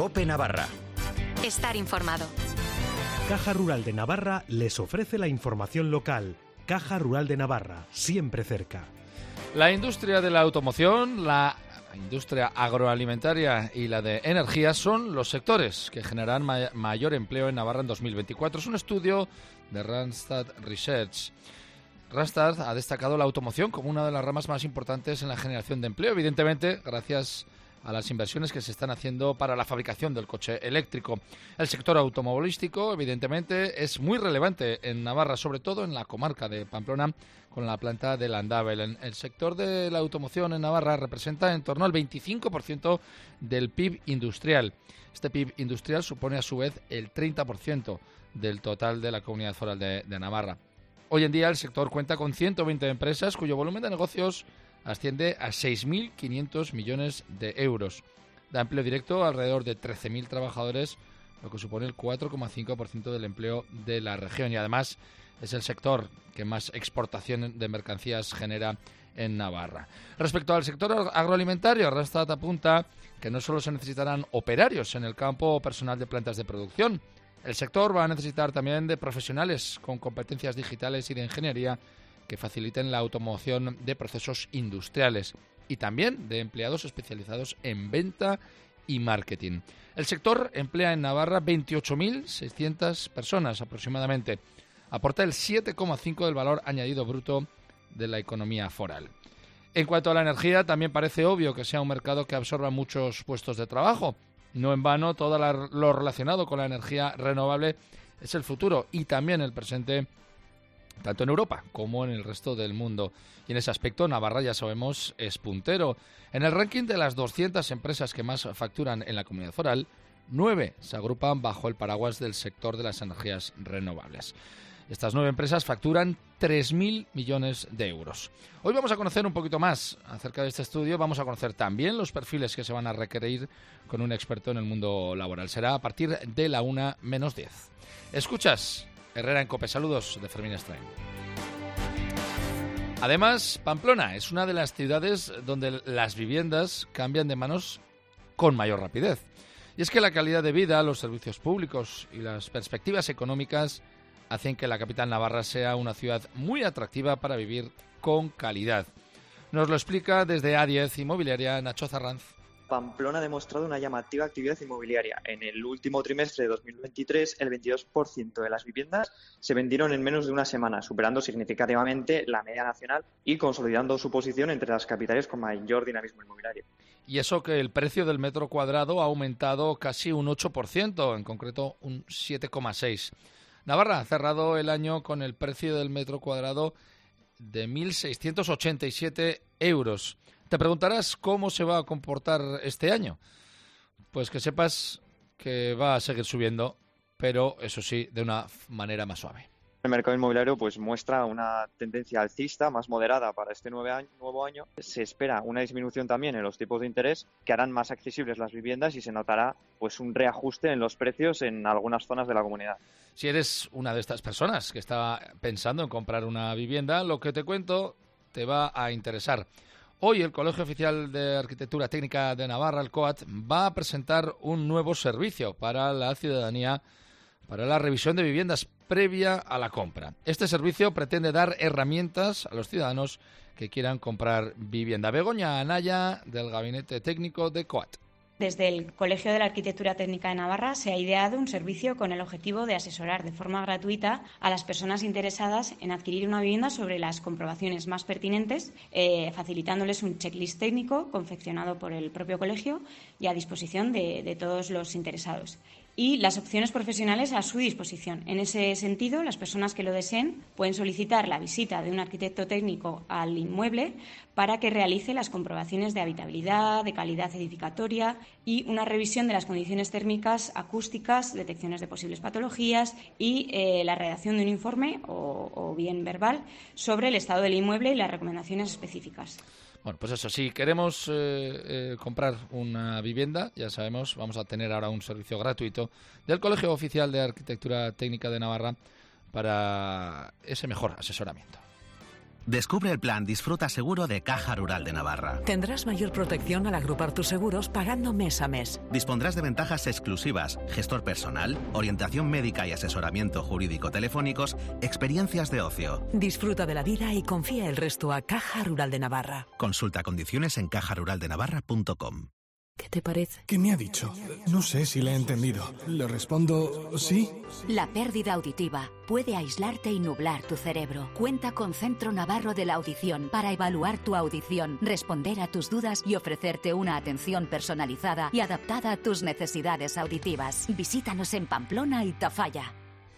COPE Navarra. Estar informado. Caja Rural de Navarra les ofrece la información local. Caja Rural de Navarra, siempre cerca. La industria de la automoción, la industria agroalimentaria y la de energía son los sectores que generarán mayor empleo en Navarra en 2024. Es un estudio de Randstad Research. Randstad ha destacado la automoción como una de las ramas más importantes en la generación de empleo, evidentemente gracias a las inversiones que se están haciendo para la fabricación del coche eléctrico. El sector automovilístico, evidentemente, es muy relevante en Navarra, sobre todo en la comarca de Pamplona, con la planta de Landabel. El sector de la automoción en Navarra representa en torno al 25% del PIB industrial. Este PIB industrial supone, a su vez, el 30% del total de la Comunidad Foral de Navarra. Hoy en día el sector cuenta con 120 empresas cuyo volumen de negocios asciende a 6.500 millones de euros. Da empleo directo a alrededor de 13.000 trabajadores, lo que supone el 4,5% del empleo de la región. Y además es el sector que más exportación de mercancías genera en Navarra. Respecto al sector agroalimentario, Randstad apunta que no solo se necesitarán operarios en el campo o personal de plantas de producción. El sector va a necesitar también de profesionales con competencias digitales y de ingeniería que faciliten la automoción de procesos industriales y también de empleados especializados en venta y marketing. El sector emplea en Navarra 28.600 personas aproximadamente. Aporta el 7,5% del valor añadido bruto de la economía foral. En cuanto a la energía, también parece obvio que sea un mercado que absorba muchos puestos de trabajo. No en vano, todo lo relacionado con la energía renovable es el futuro y también el presente, tanto en Europa como en el resto del mundo. Y en ese aspecto Navarra, ya sabemos, es puntero. En el ranking de las 200 empresas que más facturan en la comunidad foral, 9 se agrupan bajo el paraguas del sector de las energías renovables. Estas 9 empresas facturan 3.000 millones de euros. Hoy vamos a conocer un poquito más acerca de este estudio. Vamos a conocer también los perfiles que se van a requerir con un experto en el mundo laboral. Será a partir de la 1:10. Escuchas Herrera en COPE. Saludos de Fermín Estrain. Además, Pamplona es una de las ciudades donde las viviendas cambian de manos con mayor rapidez. Y es que la calidad de vida, los servicios públicos y las perspectivas económicas hacen que la capital navarra sea una ciudad muy atractiva para vivir con calidad. Nos lo explica desde A10 Inmobiliaria Nacho Zarranz. Pamplona ha demostrado una llamativa actividad inmobiliaria. En el último trimestre de 2023, el 22% de las viviendas se vendieron en menos de una semana, superando significativamente la media nacional y consolidando su posición entre las capitales con mayor dinamismo inmobiliario. Y eso que el precio del metro cuadrado ha aumentado casi un 8%, en concreto un 7,6%. Navarra ha cerrado el año con el precio del metro cuadrado de 1.687 euros. Te preguntarás cómo se va a comportar este año. Pues que sepas que va a seguir subiendo, pero eso sí, de una manera más suave. El mercado inmobiliario pues muestra una tendencia alcista más moderada para este nuevo año. Se espera una disminución también en los tipos de interés que harán más accesibles las viviendas y se notará pues un reajuste en los precios en algunas zonas de la comunidad. Si eres una de estas personas que está pensando en comprar una vivienda, lo que te cuento te va a interesar. Hoy el Colegio Oficial de Arquitectura Técnica de Navarra, el COAT, va a presentar un nuevo servicio para la ciudadanía para la revisión de viviendas previa a la compra. Este servicio pretende dar herramientas a los ciudadanos que quieran comprar vivienda. Begoña Anaya, del Gabinete Técnico de COAT. Desde el Colegio de la Arquitectura Técnica de Navarra se ha ideado un servicio con el objetivo de asesorar de forma gratuita a las personas interesadas en adquirir una vivienda sobre las comprobaciones más pertinentes, facilitándoles un checklist técnico confeccionado por el propio colegio y a disposición de todos los interesados. Y las opciones profesionales a su disposición. En ese sentido, las personas que lo deseen pueden solicitar la visita de un arquitecto técnico al inmueble para que realice las comprobaciones de habitabilidad, de calidad edificatoria y una revisión de las condiciones térmicas, acústicas, detecciones de posibles patologías y la redacción de un informe o bien verbal sobre el estado del inmueble y las recomendaciones específicas. Bueno, pues eso, si queremos comprar una vivienda, ya sabemos, vamos a tener ahora un servicio gratuito del Colegio Oficial de Arquitectura Técnica de Navarra para ese mejor asesoramiento. Descubre el plan Disfruta Seguro de Caja Rural de Navarra. Tendrás mayor protección al agrupar tus seguros pagando mes a mes. Dispondrás de ventajas exclusivas, gestor personal, orientación médica y asesoramiento jurídico telefónicos, experiencias de ocio. Disfruta de la vida y confía el resto a Caja Rural de Navarra. Consulta condiciones en cajaruraldenavarra.com. ¿Qué te parece? ¿Qué me ha dicho? No sé si le he entendido. Le respondo sí. La pérdida auditiva puede aislarte y nublar tu cerebro. Cuenta con Centro Navarro de la Audición para evaluar tu audición, responder a tus dudas y ofrecerte una atención personalizada y adaptada a tus necesidades auditivas. Visítanos en Pamplona y Tafalla.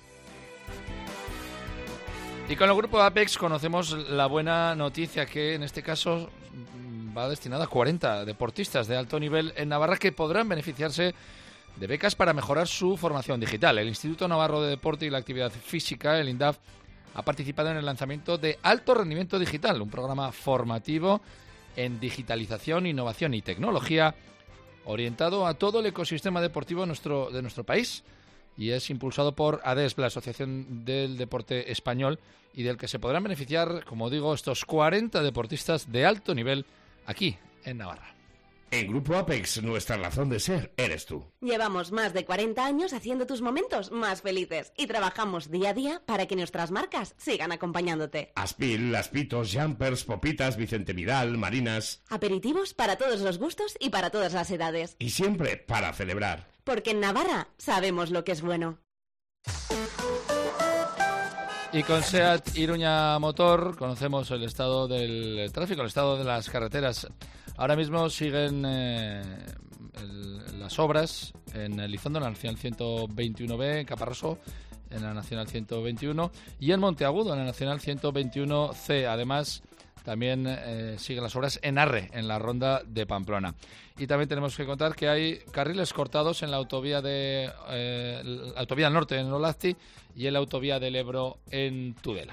Y con el grupo Apex conocemos la buena noticia que en este caso va destinada a 40 deportistas de alto nivel en Navarra que podrán beneficiarse de becas para mejorar su formación digital. El Instituto Navarro de Deporte y la Actividad Física, el INDAF, ha participado en el lanzamiento de Alto Rendimiento Digital, un programa formativo en digitalización, innovación y tecnología orientado a todo el ecosistema deportivo de nuestro país, y es impulsado por ADESP, la Asociación del Deporte Español, y del que se podrán beneficiar, como digo, estos 40 deportistas de alto nivel aquí, en Navarra. En Grupo Apex, nuestra razón de ser eres tú. Llevamos más de 40 años haciendo tus momentos más felices y trabajamos día a día para que nuestras marcas sigan acompañándote. Aspil, Aspitos, Jumpers, Popitas, Vicente Vidal, Marinas. Aperitivos para todos los gustos y para todas las edades. Y siempre para celebrar. Porque en Navarra sabemos lo que es bueno. Y con SEAT Iruña Motor conocemos el estado del tráfico, el estado de las carreteras. Ahora mismo siguen las obras en Elizondo, en la Nacional 121B, en Caparroso, en la Nacional 121, y en Monteagudo, en la Nacional 121C. Además, también siguen las obras en Arre, en la Ronda de Pamplona. Y también tenemos que contar que hay carriles cortados en la autovía autovía del Norte en Olazti y en la autovía del Ebro en Tudela.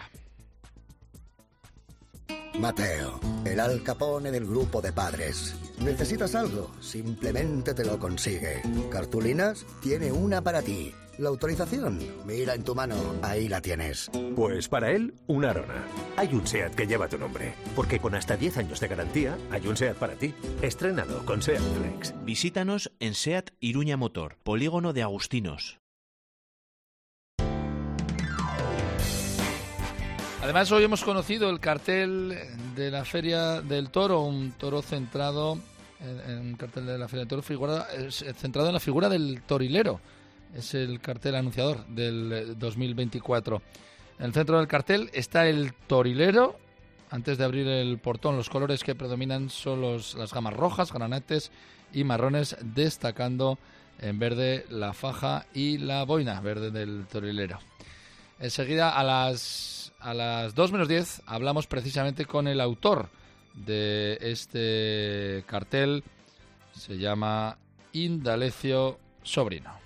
Mateo, el Al Capone del grupo de padres. ¿Necesitas algo? Simplemente te lo consigue. ¿Cartulinas? Tiene una para ti. ¿La autorización? Mira en tu mano, ahí la tienes. Pues para él, una Arona. Hay un SEAT que lleva tu nombre, porque con hasta 10 años de garantía, hay un SEAT para ti. Estrénalo con SEAT Flex. Visítanos en SEAT Iruña Motor, Polígono de Agustinos. Además, hoy hemos conocido el cartel de la Feria del Toro, un toro centrado en un cartel de la Feria del Toro, centrado en la figura del torilero. Es el cartel anunciador del 2024. En el centro del cartel está el torilero. Antes de abrir el portón, los colores que predominan son las gamas rojas, granates y marrones, destacando en verde la faja y la boina verde del torilero. Enseguida, a las 2 menos 10, hablamos precisamente con el autor de este cartel. Se llama Indalecio Sobrino.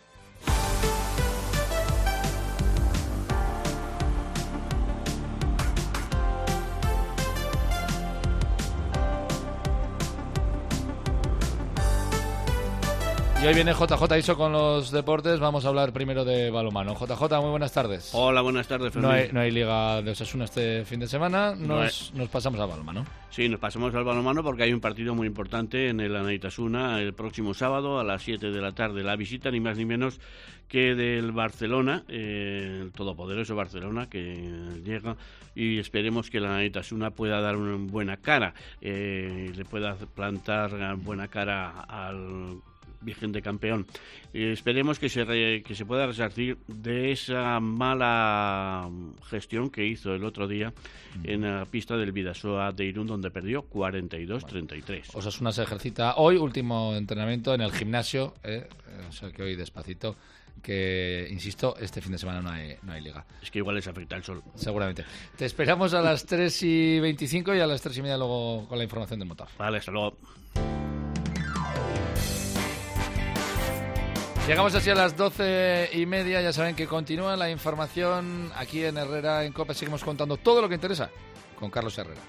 Y hoy viene JJ Iso con los deportes. Vamos a hablar primero de balonmano. JJ, muy buenas tardes. Hola, buenas tardes, Fermín. No hay Liga de Osasuna este fin de semana. Nos pasamos al balonmano. Sí, nos pasamos al balonmano porque hay un partido muy importante en el Anaitasuna el próximo sábado a las 7 de la tarde. La visita ni más ni menos que del Barcelona, el todopoderoso Barcelona que llega, y esperemos que el Anaitasuna pueda dar una buena cara, le pueda plantar buena cara al vigente campeón. Esperemos que se pueda resarcir de esa mala gestión que hizo el otro día en la pista del Bidasoa de Irún, donde perdió 42-33. Osasuna se ejercita hoy, último entrenamiento en el gimnasio, o sea que hoy despacito, que, insisto, este fin de semana no hay liga. Es que igual les afecta el sol. Seguramente. Te esperamos a las 3:25 y a las 3:30 luego con la información del motor. Vale, hasta luego. Llegamos así a las 12:30, ya saben que continúa la información aquí en Herrera en COPE. Seguimos contando todo lo que interesa con Carlos Herrera.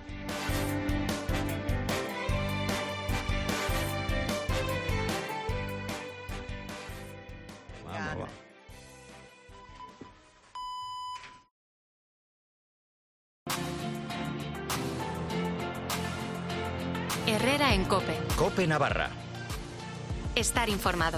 Vamos, va. Herrera en COPE. COPE Navarra. Estar informado.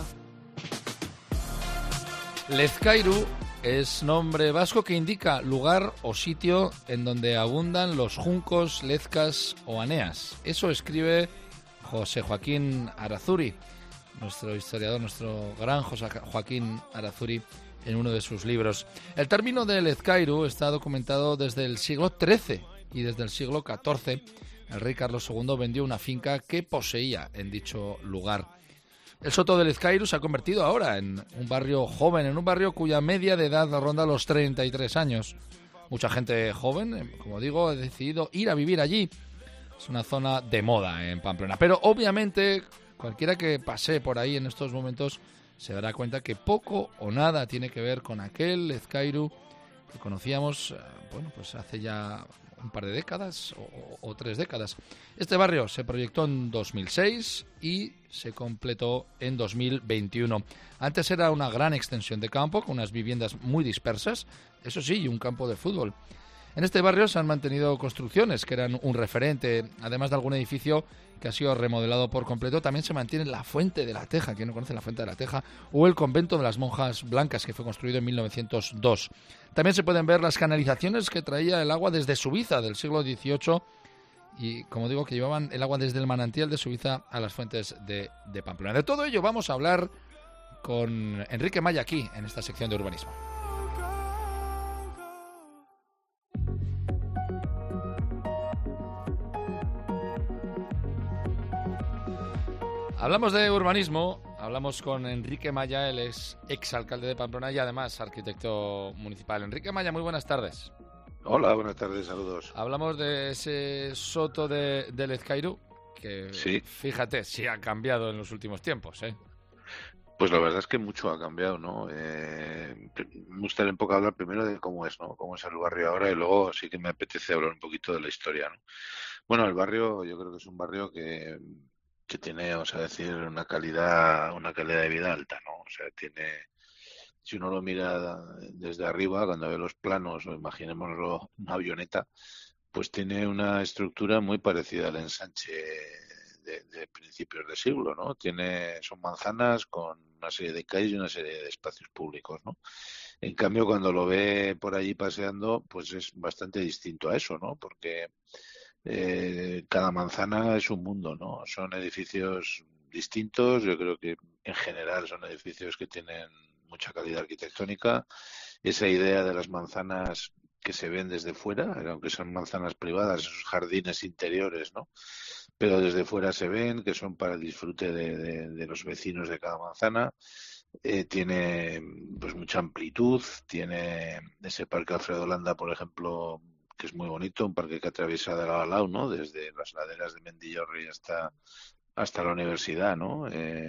Lezcairu es nombre vasco que indica lugar o sitio en donde abundan los juncos, lezcas o aneas. Eso escribe José Joaquín Arazuri, nuestro historiador, nuestro gran José Joaquín Arazuri, en uno de sus libros. El término de Lezcairu está documentado desde el siglo XIII y desde el siglo XIV. El rey Carlos II vendió una finca que poseía en dicho lugar. El Soto de Lezcairu se ha convertido ahora en un barrio joven, en un barrio cuya media de edad ronda los 33 años. Mucha gente joven, como digo, ha decidido ir a vivir allí. Es una zona de moda en Pamplona. Pero obviamente cualquiera que pase por ahí en estos momentos se dará cuenta que poco o nada tiene que ver con aquel Lezcairu que conocíamos, pues hace ya un par de décadas o 3 décadas. Este barrio se proyectó en 2006 y se completó en 2021. Antes era una gran extensión de campo con unas viviendas muy dispersas, eso sí, y un campo de fútbol. En este barrio se han mantenido construcciones que eran un referente, además de algún edificio que ha sido remodelado por completo. También se mantiene la Fuente de la Teja, ¿quién no conoce la Fuente de la Teja? O el convento de las monjas blancas, que fue construido en 1902. También se pueden ver las canalizaciones que traía el agua desde Subiza del siglo XVIII y, como digo, que llevaban el agua desde el manantial de Subiza a las fuentes de Pamplona. De todo ello vamos a hablar con Enrique Maya aquí, en esta sección de urbanismo. Hablamos de urbanismo, hablamos con Enrique Maya, él es exalcalde de Pamplona y además arquitecto municipal. Enrique Maya, muy buenas tardes. Hola, buenas tardes, saludos. Hablamos de ese soto de Lezcairu, que sí, fíjate, sí ha cambiado en los últimos tiempos, ¿eh? Pues la verdad es que mucho ha cambiado, ¿no? Me gustaría un poco hablar primero de cómo es, ¿no? Cómo es el barrio ahora y luego sí que me apetece hablar un poquito de la historia, ¿no? Bueno, el barrio yo creo que es un barrio que tiene, vamos a decir, una calidad de vida alta, ¿no? O sea, tiene, si uno lo mira desde arriba, cuando ve los planos, o imaginémoslo una avioneta, pues tiene una estructura muy parecida al ensanche de principios de siglo, ¿no? Son manzanas con una serie de calles y una serie de espacios públicos, ¿no? En cambio, cuando lo ve por allí paseando, pues es bastante distinto a eso, ¿no? Porque cada manzana es un mundo, ¿no? Son edificios distintos, yo creo que en general son edificios que tienen mucha calidad arquitectónica. Esa idea de las manzanas que se ven desde fuera, aunque son manzanas privadas, esos jardines interiores, ¿no? Pero desde fuera se ven, que son para el disfrute de los vecinos de cada manzana. Tiene pues mucha amplitud, tiene ese parque Alfredo Landa, por ejemplo, que es muy bonito, un parque que atraviesa de lado a lado, ¿no? Desde las laderas de Mendillorri hasta la universidad, ¿no?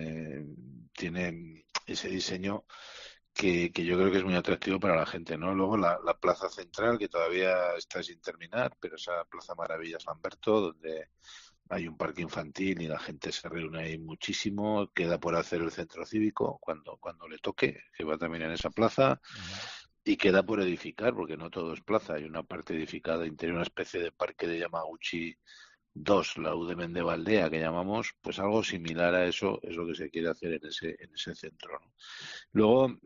Tiene ese diseño que yo creo que es muy atractivo para la gente, ¿no? Luego la plaza central, que todavía está sin terminar, pero esa Plaza Maravillas Lamberto, donde hay un parque infantil y la gente se reúne ahí muchísimo. Queda por hacer el centro cívico cuando le toque, que va también en esa plaza. Y queda por edificar, porque no todo es plaza. Hay una parte edificada interior, una especie de parque de Yamaguchi 2, la U de Mendevaldea, que llamamos, pues algo similar a eso es lo que se quiere hacer en ese centro, ¿no? Luego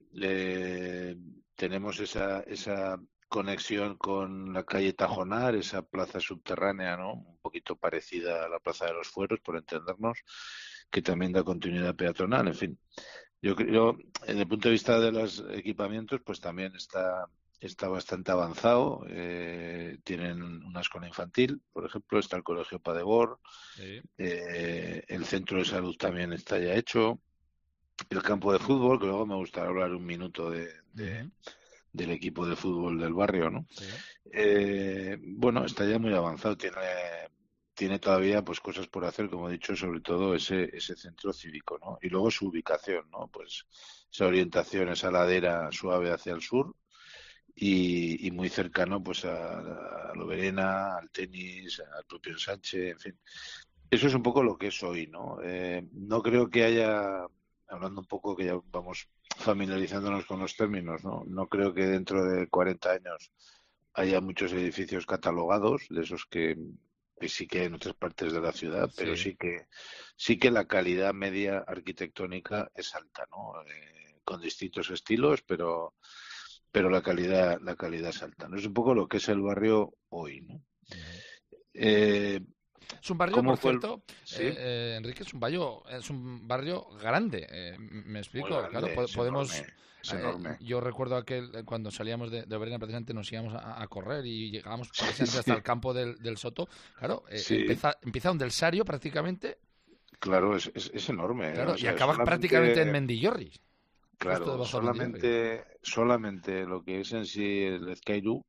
tenemos esa conexión con la calle Tajonar, esa plaza subterránea, ¿no? Un poquito parecida a la Plaza de los Fueros, por entendernos, que también da continuidad peatonal, en fin. Yo creo, desde el punto de vista de los equipamientos, pues también está bastante avanzado. Tienen una escuela infantil, por ejemplo, está el Colegio Padebor, sí. El centro de salud también está ya hecho, el campo de fútbol, que luego me gustaría hablar un minuto del equipo de fútbol del barrio, ¿no? Sí. Bueno, está ya muy avanzado, tiene todavía pues cosas por hacer, como he dicho, sobre todo ese centro cívico, ¿no? Y luego su ubicación, ¿no? Pues esa orientación, esa ladera suave hacia el sur y muy cercano pues a Loberena, al tenis, al propio ensanche, en fin. Eso es un poco lo que es hoy, ¿no? No creo que haya, hablando un poco que ya vamos familiarizándonos con los términos, ¿no? No creo que dentro de 40 años haya muchos edificios catalogados, de esos que sí que en otras partes de la ciudad, pero sí que la calidad media arquitectónica es alta, ¿no? Con distintos estilos, pero la calidad es alta, ¿no? Es un poco lo que es el barrio hoy, ¿no? Es un barrio, por cierto, ¿Sí? Enrique, es un barrio grande. Me explico, grande, claro, podemos. Es enorme. Yo recuerdo cuando salíamos de Oberena, precisamente nos íbamos a correr y llegábamos precisamente hasta el campo del Soto. Claro, empieza donde el Sario prácticamente. Claro, es enorme. Claro, o sea, y acabas prácticamente en Mendillorri. Claro, solamente lo que es en sí el Ezcairu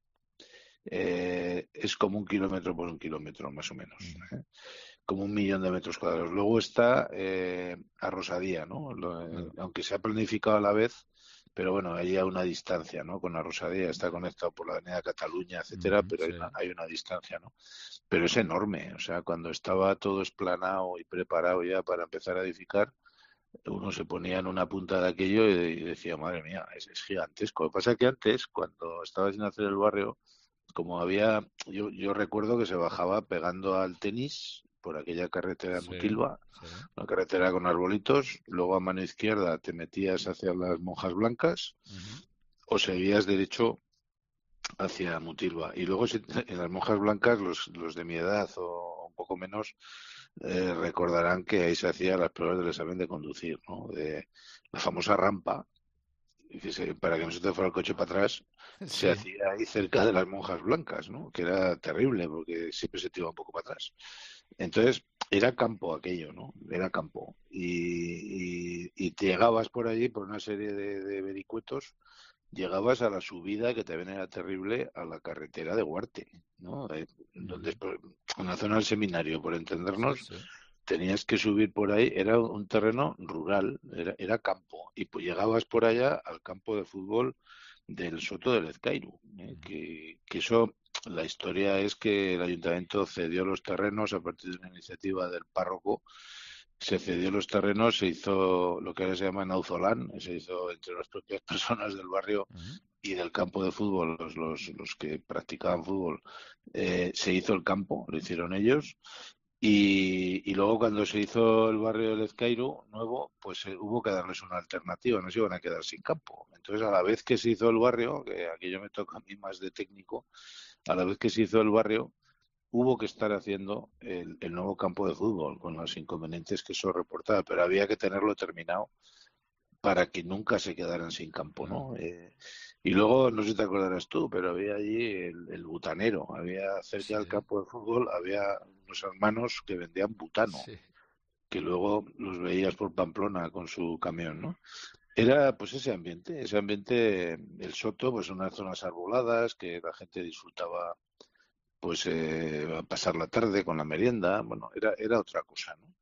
es como 1 kilómetro por 1 kilómetro, más o menos. Como 1 millón de metros cuadrados. Luego está Arrosadía, ¿no? Aunque se ha planificado a la vez, pero bueno, hay a una distancia, ¿no? Con Arrosadía está conectado por la Avenida Cataluña, etcétera, pero hay una distancia, ¿no? Pero es enorme, o sea, cuando estaba todo esplanado y preparado ya para empezar a edificar, uno se ponía en una punta de aquello y decía, madre mía, es gigantesco. Lo que pasa es que antes, cuando estaba sin hacer el barrio, como había, yo recuerdo que se bajaba pegando al tenis por aquella carretera de Mutilva, una carretera con arbolitos, luego a mano izquierda te metías hacia las Monjas Blancas o seguías derecho hacia Mutilva. Y luego en las Monjas Blancas, los de mi edad o un poco menos, recordarán que ahí se hacían las pruebas del examen de conducir, ¿no? De la famosa rampa, para que no se te fuera el coche para atrás, se hacía ahí cerca de las Monjas Blancas, ¿no? Que era terrible porque siempre se te iba un poco para atrás. Entonces, era campo aquello, ¿no? Era campo. Y te llegabas por allí, por una serie de vericuetos, llegabas a la subida, que también era terrible, a la carretera de Huarte, ¿no? Donde, en la zona del seminario, por entendernos, tenías que subir por ahí, era un terreno rural, era campo, y pues llegabas por allá al campo de fútbol del Soto del Ezcairu, que eso, la historia es que el ayuntamiento cedió los terrenos a partir de una iniciativa del párroco. Se cedió los terrenos, se hizo lo que ahora se llama nauzolán, se hizo entre las propias personas del barrio y del campo de fútbol, los que practicaban fútbol, se hizo el campo, lo hicieron ellos, y luego cuando se hizo el barrio del Ezcairu nuevo, pues hubo que darles una alternativa, no se iban a quedar sin campo. Entonces, a la vez que se hizo el barrio, que aquello me toca a mí más de técnico, a la vez que se hizo el barrio, hubo que estar haciendo el nuevo campo de fútbol, con los inconvenientes que eso reportaba, pero había que tenerlo terminado para que nunca se quedaran sin campo, ¿no? Y luego, no sé si te acordarás tú, pero había allí el butanero, había cerca del campo de fútbol, había unos hermanos que vendían butano, que luego los veías por Pamplona con su camión, ¿no? Era pues ese ambiente, el Soto, pues unas zonas arboladas que la gente disfrutaba, pues a pasar la tarde con la merienda, bueno, era otra cosa, ¿no?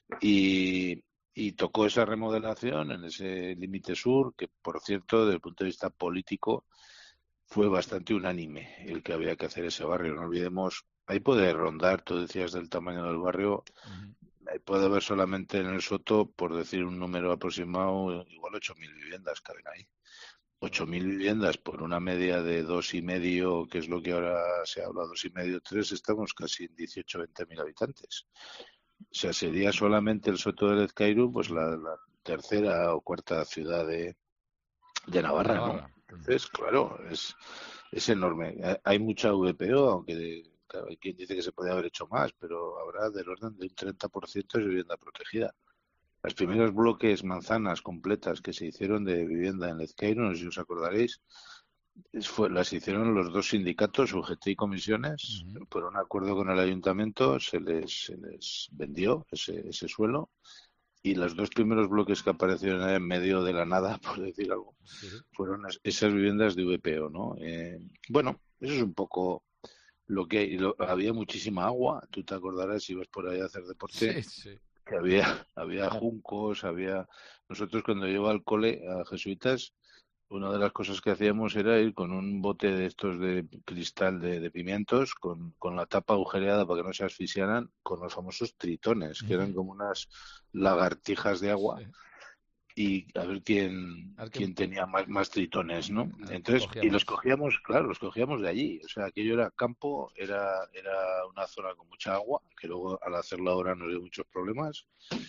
Y tocó esa remodelación en ese límite sur, que por cierto, desde el punto de vista político, fue bastante unánime el que había que hacer ese barrio. No olvidemos, ahí puede rondar, tú decías del tamaño del barrio, ahí puede haber solamente en el Soto, por decir un número aproximado, igual 8.000 viviendas caben ahí. 8.000 viviendas por una media de 2,5, que es lo que ahora se habla, 2,5, 3, estamos casi en 18, 20.000 habitantes. O sea, sería solamente el Soto del Ezcairu, pues la tercera o cuarta ciudad de Navarra, ¿no? Entonces, claro, es enorme. Hay mucha VPO, aunque claro, hay quien dice que se podría haber hecho más, pero habrá del orden de un 30% de vivienda protegida. Los primeros bloques manzanas completas que se hicieron de vivienda en Ezcairu, no sé si os acordaréis, las hicieron los dos sindicatos, UGT y Comisiones, por un acuerdo con el ayuntamiento se les vendió ese suelo, y los dos primeros bloques que aparecieron en medio de la nada, por decir algo, fueron esas viviendas de VPO, ¿no? Bueno, eso es un poco lo que hay. Había muchísima agua, tú te acordarás si ibas por ahí a hacer deporte. Que había juncos, nosotros cuando iba al cole a jesuitas, una de las cosas que hacíamos era ir con un bote de estos de cristal de pimientos, con la tapa agujereada para que no se asfixiaran, con los famosos tritones, que eran como unas lagartijas de agua, y a ver quién tenía más tritones, ¿no? Entonces, cogíamos. y los cogíamos de allí. O sea, aquello era campo, era una zona con mucha agua, que luego al hacerlo ahora nos dio muchos problemas.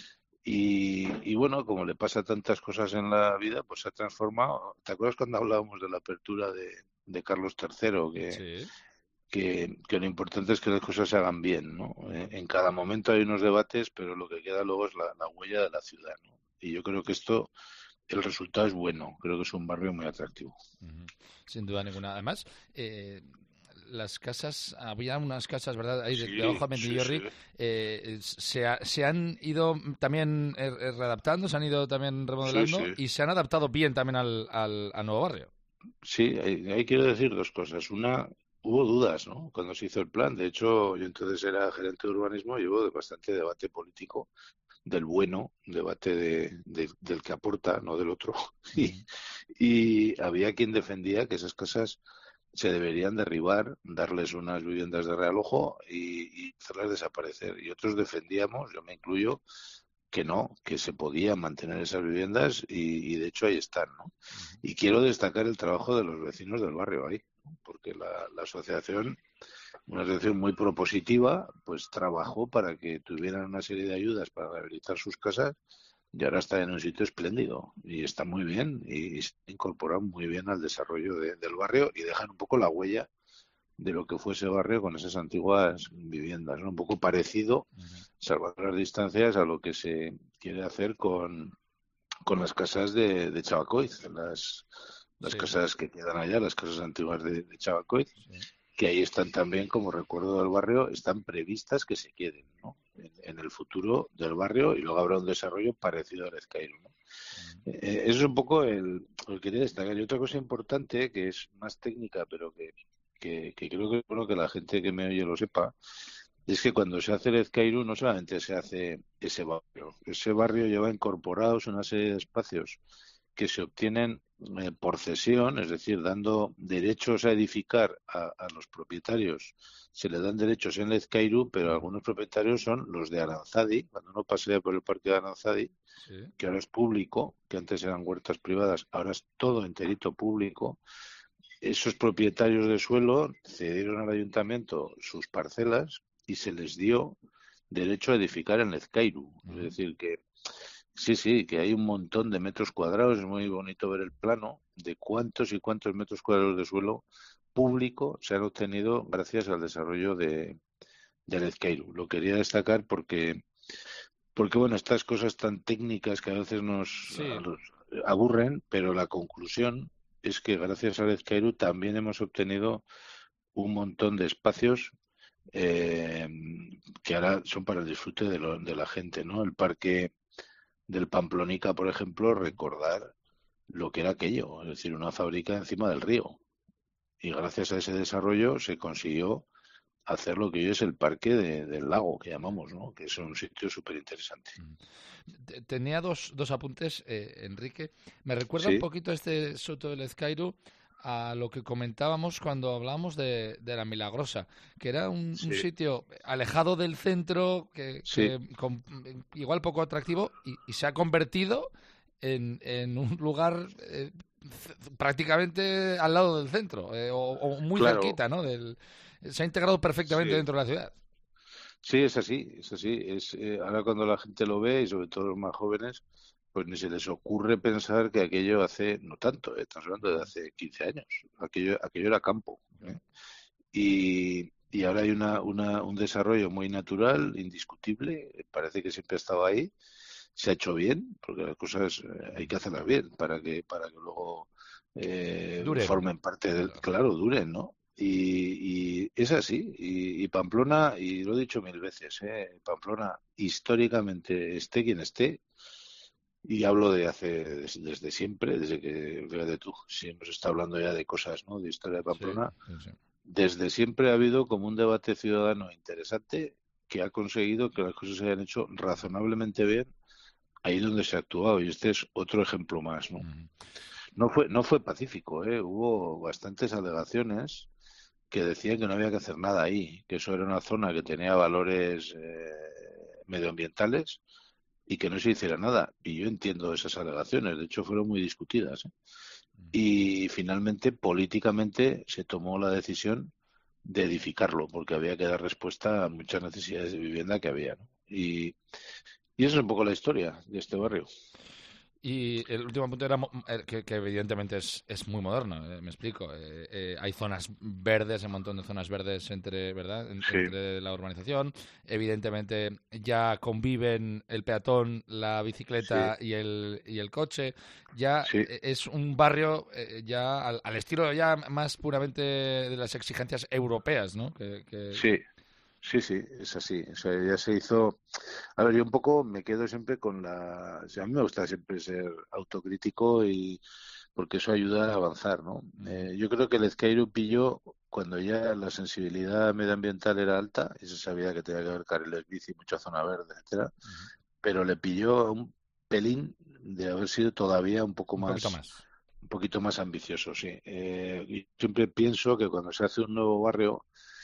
Y bueno, como le pasa tantas cosas en la vida, pues se ha transformado. ¿Te acuerdas cuando hablábamos de la apertura de Carlos III? Que lo importante es que las cosas se hagan bien, ¿no? En cada momento hay unos debates, pero lo que queda luego es la huella de la ciudad, ¿no? Y yo creo que el resultado es bueno. Creo que es un barrio muy atractivo. Sin duda ninguna. Además, las casas, había unas casas, ¿verdad? Ahí de abajo a Mendillorri, se han ido también readaptando, se han ido también remodelando y se han adaptado bien también al nuevo barrio. Sí, ahí quiero decir dos cosas. Una, hubo dudas, ¿no? Cuando se hizo el plan. De hecho, yo entonces era gerente de urbanismo y hubo bastante debate político del bueno, debate del que aporta, no del otro. Y había quien defendía que esas casas se deberían derribar, darles unas viviendas de realojo y hacerlas desaparecer. Y otros defendíamos, yo me incluyo, que no, que se podían mantener esas viviendas y de hecho ahí están, ¿no? Y quiero destacar el trabajo de los vecinos del barrio ahí, ¿no? Porque la asociación, una asociación muy propositiva, pues trabajó para que tuvieran una serie de ayudas para rehabilitar sus casas y ahora está en un sitio espléndido y está muy bien y se incorporan muy bien al desarrollo del barrio y dejan un poco la huella de lo que fue ese barrio con esas antiguas viviendas, ¿no? Un poco parecido, salvando las distancias, a lo que se quiere hacer con las casas de Chabacoiz, las casas que quedan allá, las casas antiguas de Chabacoiz, que ahí están también, como recuerdo del barrio, están previstas que se queden, ¿no? En el futuro del barrio y luego habrá un desarrollo parecido al Ezcairu, ¿no? Eso es un poco lo que quería destacar. Y otra cosa importante, que es más técnica, pero que creo que es bueno que la gente que me oye lo sepa, es que cuando se hace el Ezcairu no solamente se hace ese barrio lleva incorporados una serie de espacios que se obtienen por cesión, es decir, dando derechos a edificar a los propietarios. Se le dan derechos en el Ezcairu, pero algunos propietarios son los de Aranzadi, cuando uno pasea por el parque de Aranzadi, que ahora es público, que antes eran huertas privadas, ahora es todo enterito público. Esos propietarios de suelo cedieron al ayuntamiento sus parcelas y se les dio derecho a edificar en Ezcairu. Es decir, que sí, que hay un montón de metros cuadrados. Es muy bonito ver el plano de cuántos y cuántos metros cuadrados de suelo público se han obtenido gracias al desarrollo del Ezcairu. Lo quería destacar porque bueno, estas cosas tan técnicas que a veces nos aburren, pero la conclusión es que gracias al Ezcairu también hemos obtenido un montón de espacios que ahora son para el disfrute de la gente, ¿no? El parque del Pamplonica, por ejemplo, recordar lo que era aquello, es decir, una fábrica encima del río. Y gracias a ese desarrollo se consiguió hacer lo que hoy es el parque del lago, que llamamos, ¿no? Que es un sitio súper interesante. Tenía dos apuntes, Enrique. Me recuerda un poquito este Soto del Ezcairu a lo que comentábamos cuando hablábamos de la Milagrosa, que era un sitio alejado del centro, que igual poco atractivo, y se ha convertido en un lugar prácticamente al lado del centro, o muy cerquita, ¿no? Se ha integrado perfectamente dentro de la ciudad. Sí, es así. Ahora cuando la gente lo ve, y sobre todo los más jóvenes, pues ni se les ocurre pensar que aquello hace, no tanto, estamos hablando de hace 15 años, aquello era campo. Y ahora hay un desarrollo muy natural, indiscutible, parece que siempre ha estado ahí, se ha hecho bien, porque las cosas hay que hacerlas bien para que luego formen parte del, duren, ¿no? Y es así, y Pamplona, y lo he dicho mil veces, Pamplona históricamente esté quien esté, y hablo desde siempre, desde que, fíjate tú, si hemos estado hablando ya de cosas, ¿no?, de historia de Pamplona, desde siempre ha habido como un debate ciudadano interesante que ha conseguido que las cosas se hayan hecho razonablemente bien ahí donde se ha actuado, y este es otro ejemplo más, ¿no? No fue pacífico, hubo bastantes alegaciones que decían que no había que hacer nada ahí, que eso era una zona que tenía valores medioambientales y que no se hiciera nada. Y yo entiendo esas alegaciones, de hecho fueron muy discutidas, ¿eh? Y finalmente, políticamente, se tomó la decisión de edificarlo, porque había que dar respuesta a muchas necesidades de vivienda que había, ¿no? Y esa es un poco la historia de este barrio. Y el último punto era que evidentemente es muy moderno, me explico. Hay zonas verdes, un montón de zonas verdes ¿verdad? Entre la urbanización. Evidentemente ya conviven el peatón, la bicicleta y el coche. Ya es un barrio ya al estilo ya más puramente de las exigencias europeas, ¿no? Sí, es así. O sea, ya se hizo. A ver, yo un poco me quedo siempre con la. O sea, a mí me gusta siempre ser autocrítico porque eso ayuda a avanzar, ¿no? Yo creo que el Ezqueiru pilló cuando ya la sensibilidad medioambiental era alta y se sabía que tenía que haber carriles bici, mucha zona verde, etcétera, pero le pilló un pelín de haber sido todavía un poquito más ambicioso, sí. Y siempre pienso que cuando se hace un nuevo barrio,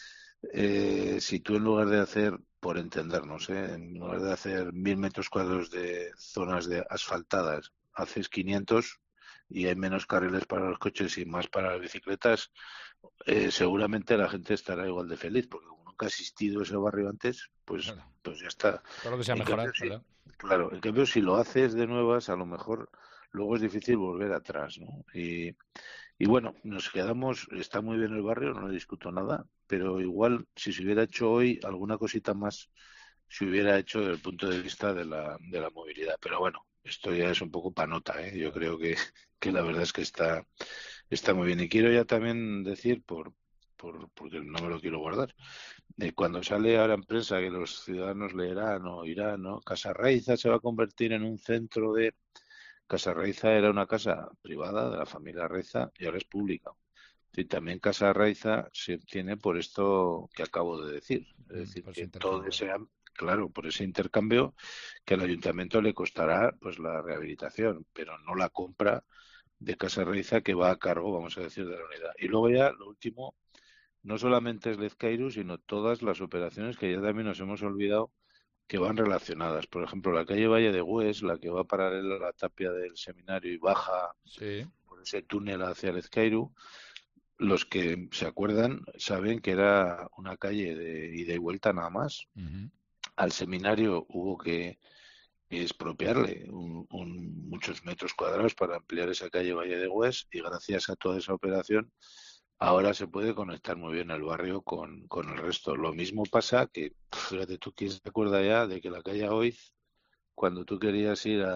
si tú en lugar de hacer, por entendernos, en lugar de hacer 1000 metros cuadrados de zonas asfaltadas, haces 500 y hay menos carriles para los coches y más para las bicicletas, seguramente la gente estará igual de feliz, porque como nunca ha existido ese barrio antes, pues ya está. Todo lo que sea mejorar, ¿verdad? Claro, en cambio si lo haces de nuevas, a lo mejor luego es difícil volver atrás, ¿no? Y bueno, nos quedamos, está muy bien el barrio, no le discuto nada, pero igual si se hubiera hecho hoy alguna cosita más, se hubiera hecho desde el punto de vista de la movilidad. Pero bueno, esto ya es un poco panota, ¿eh? Yo creo que la verdad es que está muy bien. Y quiero ya también decir, porque no me lo quiero guardar, cuando sale ahora en prensa que los ciudadanos leerán o irán, ¿no? Casa Raiza se va a convertir en un centro de... Casa Raiza era una casa privada de la familia Raiza y ahora es pública. Y también Casa Raiza se obtiene por esto que acabo de decir. Es decir, que todo claro, por ese intercambio que al ayuntamiento le costará pues la rehabilitación, pero no la compra de Casa Raiza que va a cargo, vamos a decir, de la unidad. Y luego ya, lo último, no solamente es Ezqueiru, sino todas las operaciones que ya también nos hemos olvidado que van relacionadas. Por ejemplo, la calle Valle de Gües, la que va paralela a la tapia del seminario y baja por ese túnel hacia el Ezqueiru, los que se acuerdan saben que era una calle de ida y vuelta nada más. Al seminario hubo que expropiarle muchos metros cuadrados para ampliar esa calle Valle de Gües y gracias a toda esa operación ahora se puede conectar muy bien el barrio con el resto. Lo mismo pasa que, fíjate tú, ¿quién se acuerda ya de que la calle Oiz, cuando tú querías ir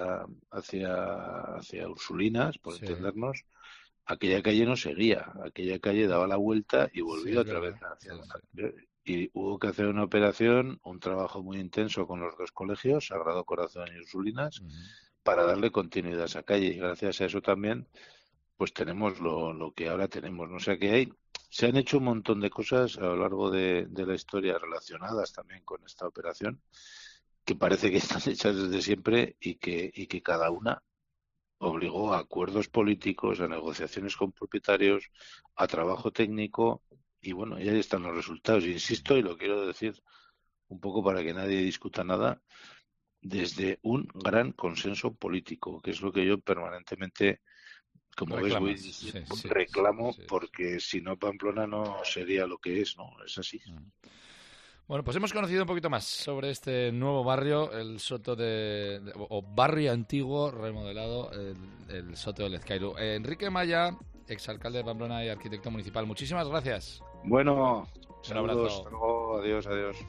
hacia Ursulinas, por entendernos, aquella calle no seguía, aquella calle daba la vuelta y volvía otra vez hacia y hubo que hacer una operación, un trabajo muy intenso con los dos colegios, Sagrado Corazón y Ursulinas, para darle continuidad a esa calle y gracias a eso también pues tenemos lo que ahora tenemos, ¿no? O sea que se han hecho un montón de cosas a lo largo de la historia relacionadas también con esta operación que parece que están hechas desde siempre y que cada una obligó a acuerdos políticos, a negociaciones con propietarios, a trabajo técnico y bueno, y ahí están los resultados. Insisto, y lo quiero decir un poco para que nadie discuta nada, desde un gran consenso político, que es lo que yo permanentemente... Como ves, reclamo porque si no Pamplona no sería lo que es, ¿no? Es así. Bueno, pues hemos conocido un poquito más sobre este nuevo barrio, el Soto o barrio antiguo remodelado, el Soto del Ezqueiru. Enrique Maya, exalcalde de Pamplona y arquitecto municipal, muchísimas gracias. Bueno, un abrazo. Hasta luego, adiós.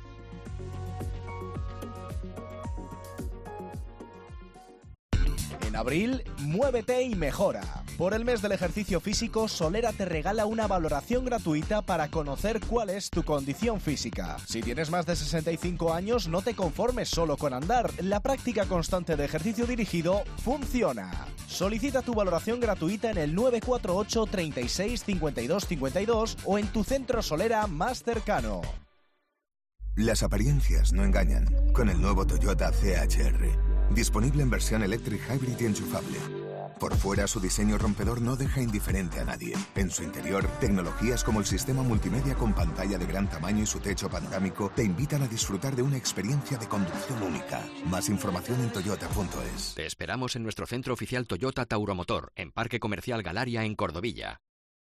En abril, muévete y mejora. Por el mes del ejercicio físico, Solera te regala una valoración gratuita para conocer cuál es tu condición física. Si tienes más de 65 años, no te conformes solo con andar. La práctica constante de ejercicio dirigido funciona. Solicita tu valoración gratuita en el 948 36 52 52 o en tu centro Solera más cercano. Las apariencias no engañan. Con el nuevo Toyota CHR. Disponible en versión Electric Hybrid y enchufable. Por fuera, su diseño rompedor no deja indiferente a nadie. En su interior, tecnologías como el sistema multimedia con pantalla de gran tamaño y su techo panorámico te invitan a disfrutar de una experiencia de conducción única. Más información en toyota.es. Te esperamos en nuestro centro oficial Toyota Tauromotor, en Parque Comercial Galaria, en Cordovilla.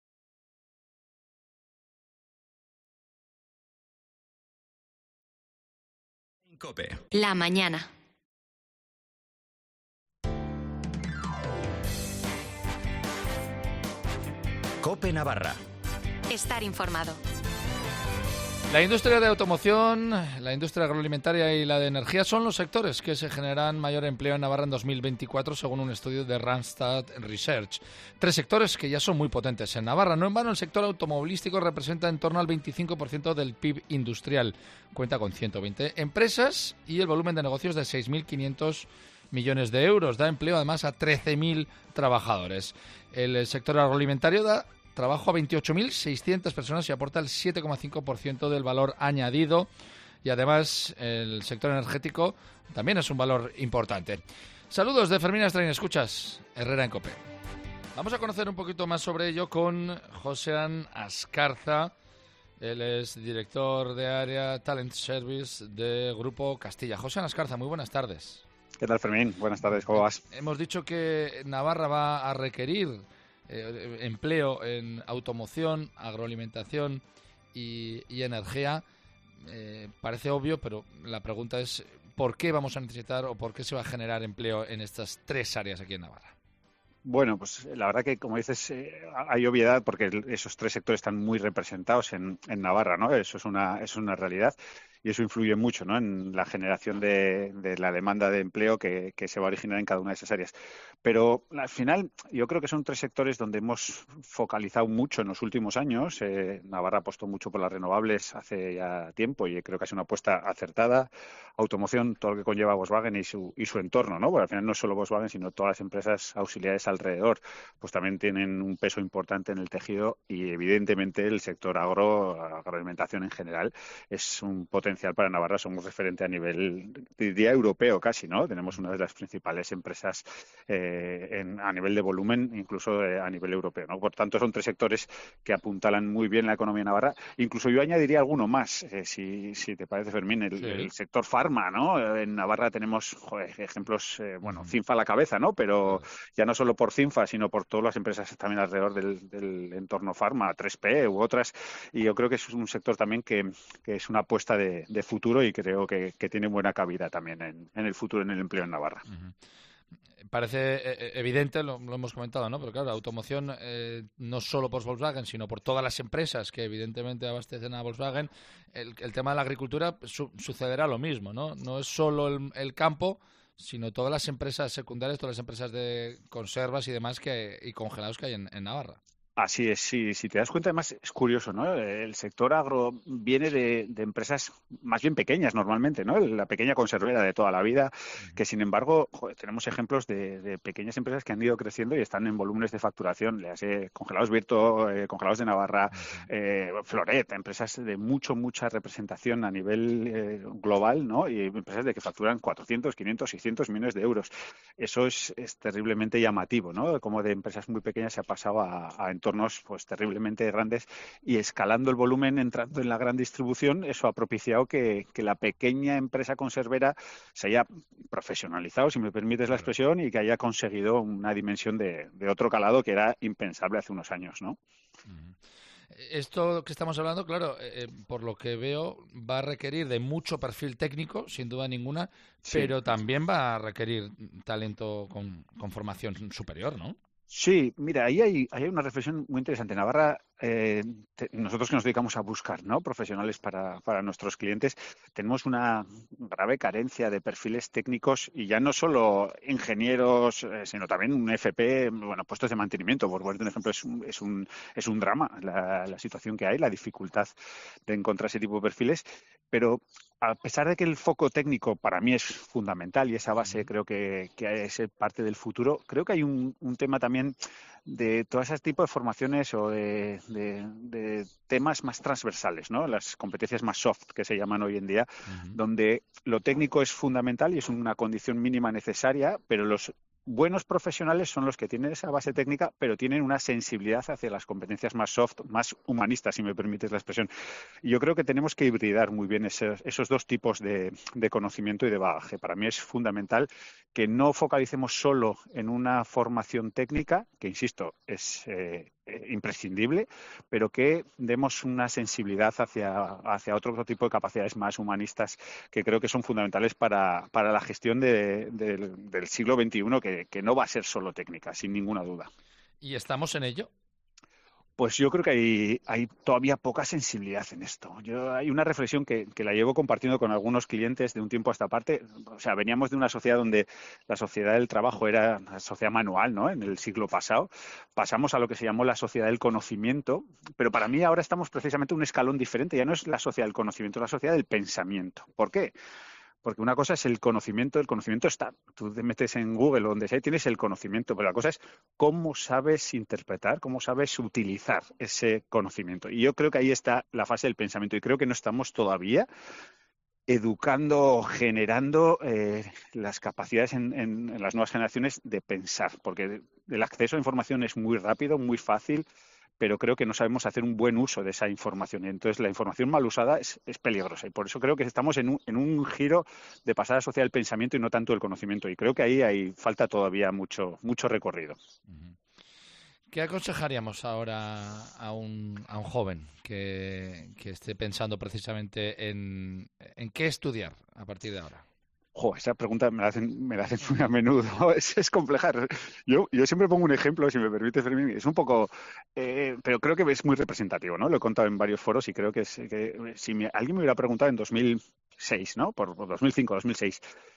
COPE. La mañana. COPE Navarra. Estar informado. La industria de automoción, la industria agroalimentaria y la de energía son los sectores que se generarán mayor empleo en Navarra en 2024, según un estudio de Randstad Research. 3 sectores que ya son muy potentes en Navarra. No en vano, el sector automovilístico representa en torno al 25% del PIB industrial. Cuenta con 120 empresas y el volumen de negocios de 6.500 millones de euros. Da empleo además a 13.000 trabajadores. El sector agroalimentario da trabajo a 28.600 personas y aporta el 7,5% del valor añadido. Y además el sector energético también es un valor importante. Saludos de Fermín Astrain, escuchas Herrera en COPE. Vamos a conocer un poquito más sobre ello con Josean Ascarza. Él es director de área Talent Service de Grupo Castilla. Josean Ascarza, muy buenas tardes. ¿Qué tal, Fermín? Buenas tardes, ¿cómo vas? Hemos dicho que Navarra va a requerir empleo en automoción, agroalimentación y energía. Parece obvio, pero la pregunta es ¿por qué vamos a necesitar o por qué se va a generar empleo en estas 3 áreas aquí en Navarra? Bueno, pues la verdad que, como dices, hay obviedad porque esos 3 sectores están muy representados en Navarra, ¿no? Eso es una realidad. Y eso influye mucho, ¿no?, en la generación de la demanda de empleo que se va a originar en cada una de esas áreas. Pero al final yo creo que son 3 sectores donde hemos focalizado mucho en los últimos años. Navarra apostó mucho por las renovables hace ya tiempo y creo que ha sido una apuesta acertada. Automoción, todo lo que conlleva Volkswagen y su entorno, ¿no? Porque al final no es solo Volkswagen, sino todas las empresas auxiliares alrededor, pues también tienen un peso importante en el tejido y evidentemente el sector agroalimentación en general es un potencial para Navarra. Somos referente a nivel, diría, europeo casi, ¿no? Tenemos una de las principales empresas a nivel de volumen, incluso a nivel europeo, ¿no? Por tanto, son 3 sectores que apuntalan muy bien la economía navarra. Incluso yo añadiría alguno más, si te parece, Fermín, el sector farma, ¿no? En Navarra tenemos ejemplos, Cinfa a la cabeza, ¿no? Pero ya no solo por Cinfa, sino por todas las empresas también alrededor del entorno farma, 3P u otras. Y yo creo que es un sector también que es una apuesta de futuro y creo que tiene buena cabida también en el futuro, en el empleo en Navarra. Parece evidente, lo hemos comentado, ¿no? Pero claro, la automoción no solo por Volkswagen, sino por todas las empresas que evidentemente abastecen a Volkswagen. El tema de la agricultura sucederá lo mismo, ¿no? No es solo el campo, sino todas las empresas secundarias, todas las empresas de conservas y demás y congelados que hay en Navarra. Así es, sí. Si te das cuenta, además es curioso, ¿no? El sector agro viene de empresas más bien pequeñas normalmente, ¿no? La pequeña conservera de toda la vida, que sin embargo, tenemos ejemplos de pequeñas empresas que han ido creciendo y están en volúmenes de facturación, Congelados Virto, Congelados de Navarra, Floret, empresas de mucha representación a nivel global, ¿no? Y empresas de que facturan 400, 500, 600 millones de euros. Eso es terriblemente llamativo, ¿no? Como de empresas muy pequeñas se ha pasado a entornos pues terriblemente grandes y escalando el volumen, entrando en la gran distribución, eso ha propiciado que la pequeña empresa conservera se haya profesionalizado, si me permites la expresión, y que haya conseguido una dimensión de otro calado que era impensable hace unos años, ¿no? Esto que estamos hablando, claro, por lo que veo, va a requerir de mucho perfil técnico, sin duda ninguna, sí, pero también va a requerir talento con formación superior, ¿no? Sí, mira, ahí hay una reflexión muy interesante. En Navarra, nosotros que nos dedicamos a buscar, ¿no?, profesionales para nuestros clientes, tenemos una grave carencia de perfiles técnicos y ya no solo ingenieros, sino también un FP, puestos de mantenimiento. Por ponerte un ejemplo, es un drama la situación que hay, la dificultad de encontrar ese tipo de perfiles, pero a pesar de que el foco técnico para mí es fundamental y esa base creo que es parte del futuro, creo que hay un tema también de todo ese tipo de formaciones o de temas más transversales, ¿no? Las competencias más soft que se llaman hoy en día, donde lo técnico es fundamental y es una condición mínima necesaria, pero los buenos profesionales son los que tienen esa base técnica, pero tienen una sensibilidad hacia las competencias más soft, más humanistas, si me permites la expresión. Y yo creo que tenemos que hibridar muy bien esos dos tipos de conocimiento y de bagaje. Para mí es fundamental que no focalicemos solo en una formación técnica, que insisto, es imprescindible, pero que demos una sensibilidad hacia otro tipo de capacidades más humanistas que creo que son fundamentales para la gestión del siglo XXI, que no va a ser solo técnica, sin ninguna duda. ¿Y estamos en ello? Pues yo creo que hay todavía poca sensibilidad en esto. Hay una reflexión que la llevo compartiendo con algunos clientes de un tiempo a esta parte. O sea, veníamos de una sociedad donde la sociedad del trabajo era una sociedad manual, ¿no? En el siglo pasado. Pasamos a lo que se llamó la sociedad del conocimiento, pero para mí ahora estamos precisamente en un escalón diferente. Ya no es la sociedad del conocimiento, es la sociedad del pensamiento. ¿Por qué? Porque una cosa es el conocimiento está. Tú te metes en Google o donde sea y tienes el conocimiento, pero la cosa es cómo sabes interpretar, cómo sabes utilizar ese conocimiento. Y yo creo que ahí está la fase del pensamiento y creo que no estamos todavía educando, generando las capacidades en las nuevas generaciones de pensar, porque el acceso a información es muy rápido, muy fácil, pero creo que no sabemos hacer un buen uso de esa información. Entonces, la información mal usada es peligrosa. Y por eso creo que estamos en un giro de pasar a la sociedad del pensamiento y no tanto del conocimiento. Y creo que ahí falta todavía mucho recorrido. ¿Qué aconsejaríamos ahora a un joven que esté pensando precisamente en qué estudiar a partir de ahora? Esa pregunta me la hacen muy a menudo. Es compleja. Yo siempre pongo un ejemplo, si me permite, Fermín. Es un poco, pero creo que es muy representativo, ¿no? Lo he contado en varios foros y creo que si alguien me hubiera preguntado en 2006, ¿no? Por 2005, 2006.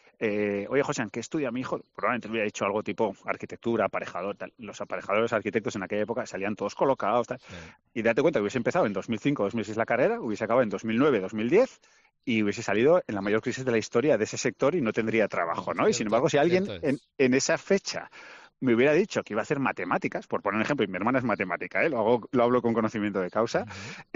Oye, José, ¿qué estudia mi hijo? Probablemente le hubiera dicho algo tipo arquitectura, aparejador, tal. Los aparejadores arquitectos en aquella época salían todos colocados, tal. Sí. Y date cuenta que hubiese empezado en 2005, 2006 la carrera, hubiese acabado en 2009, 2010 y hubiese salido en la mayor crisis de la historia de ese sector y no tendría trabajo, ¿no? Y sin embargo, si alguien en esa fecha me hubiera dicho que iba a hacer matemáticas, por poner un ejemplo, y mi hermana es matemática, lo hablo con conocimiento de causa,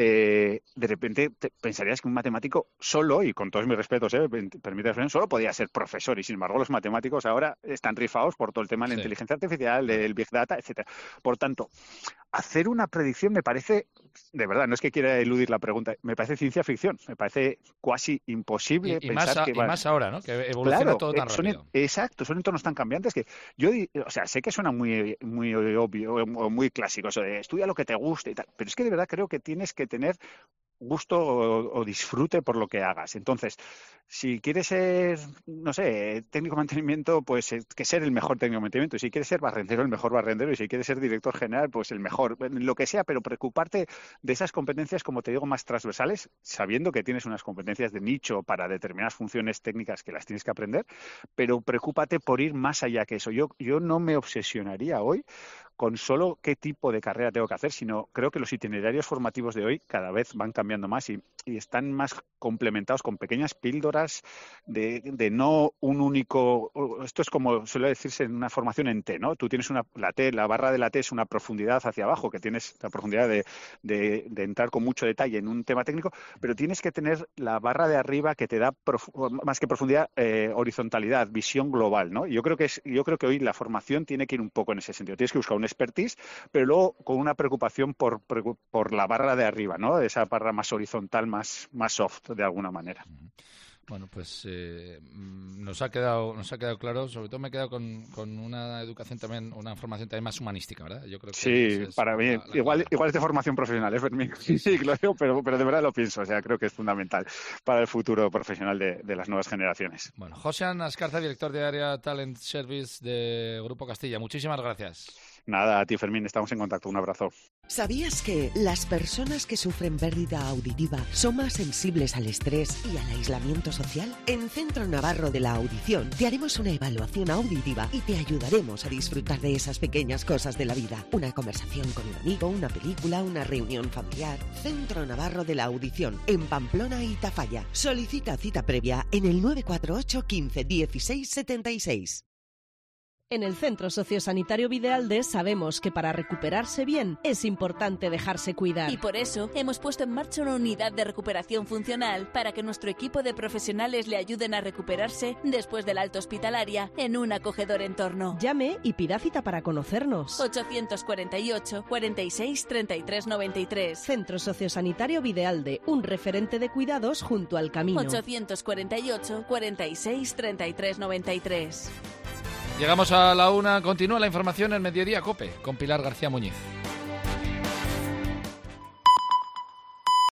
de repente pensarías que un matemático solo, y con todos mis respetos, permítame, solo podía ser profesor, y sin embargo los matemáticos ahora están rifados por todo el tema de la inteligencia artificial, del Big Data, etcétera. Por tanto, hacer una predicción me parece, de verdad, no es que quiera eludir la pregunta, me parece ciencia ficción, me parece casi imposible pensar que... Y más ahora, ¿no? Que evoluciona todo tan rápido. Exacto, son entornos tan cambiantes que yo, o sea, sé que suena muy obvio o muy clásico eso de estudia lo que te guste y tal, pero es que de verdad creo que tienes que tener gusto o disfrute por lo que hagas. Entonces, si quieres ser, no sé, técnico de mantenimiento, pues que ser el mejor técnico de mantenimiento. Y si quieres ser barrendero, el mejor barrendero. Y si quieres ser director general, pues el mejor. Lo que sea, pero preocuparte de esas competencias, como te digo, más transversales, sabiendo que tienes unas competencias de nicho para determinadas funciones técnicas que las tienes que aprender, pero preocúpate por ir más allá que eso. Yo no me obsesionaría hoy con solo qué tipo de carrera tengo que hacer, sino creo que los itinerarios formativos de hoy cada vez van cambiando más y están más complementados con pequeñas píldoras de no un único... Esto es como suele decirse en una formación en T, ¿no? Tú tienes la barra de la T es una profundidad hacia abajo, que tienes la profundidad de entrar con mucho detalle en un tema técnico, pero tienes que tener la barra de arriba que te da más que profundidad, horizontalidad, visión global, ¿no? Yo creo que hoy la formación tiene que ir un poco en ese sentido. Tienes que buscar un expertise, pero luego con una preocupación por la barra de arriba, ¿no? Esa barra más horizontal, más soft, de alguna manera. Bueno, pues nos ha quedado claro. Sobre todo me he quedado con una educación también, una formación también más humanística, ¿verdad? Yo creo que sí, para mí igual es de formación profesional, Fermín. Sí, lo digo, pero de verdad lo pienso. O sea, creo que es fundamental para el futuro profesional de las nuevas generaciones. Bueno, Josean Azkarza, director de área Talent Service de Grupo Castilla. Muchísimas gracias. Nada, a ti, Fermín, estamos en contacto. Un abrazo. ¿Sabías que las personas que sufren pérdida auditiva son más sensibles al estrés y al aislamiento social? En Centro Navarro de la Audición te haremos una evaluación auditiva y te ayudaremos a disfrutar de esas pequeñas cosas de la vida. Una conversación con un amigo, una película, una reunión familiar. Centro Navarro de la Audición, en Pamplona y Tafalla. Solicita cita previa en el 948 15 16 76. En el Centro Sociosanitario Videalde sabemos que para recuperarse bien es importante dejarse cuidar. Y por eso hemos puesto en marcha una unidad de recuperación funcional para que nuestro equipo de profesionales le ayuden a recuperarse después del alta hospitalaria en un acogedor entorno. Llame y pida cita para conocernos. 848 46 33 93. Centro Sociosanitario Videalde, un referente de cuidados junto al camino. 848 46 33 93. Llegamos a la 1, continúa la información en Mediodía COPE con Pilar García Muñiz.